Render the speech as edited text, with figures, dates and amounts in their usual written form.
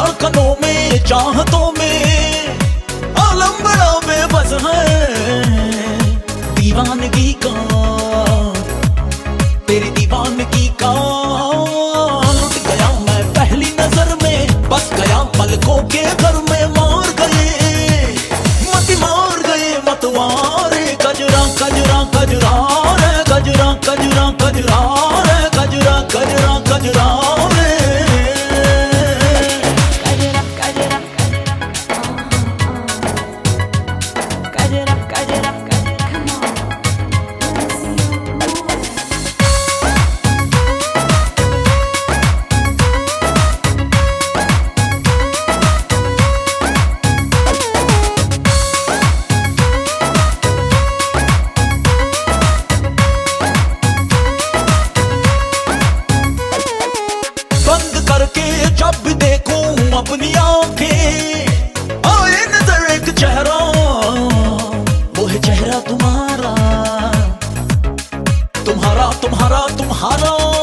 धड़कनों में, चाहतों में आलम बड़ा बेबस है। दीवानगी का, तेरी दीवानगी का लुट गया मैं पहली नजर में, बस गया पलकों के घर में। मार गए मत, मार गए मतवारे, गजरा गजरा गजरा रे, गजरा गजरा गजरा रे, गजरा गजरा गजरा रे। जब भी देखूं अपनी आंखें, आए नजर एक चेहरा, वो है चेहरा तुम्हारा, तुम्हारा तुम्हारा तुम्हारा।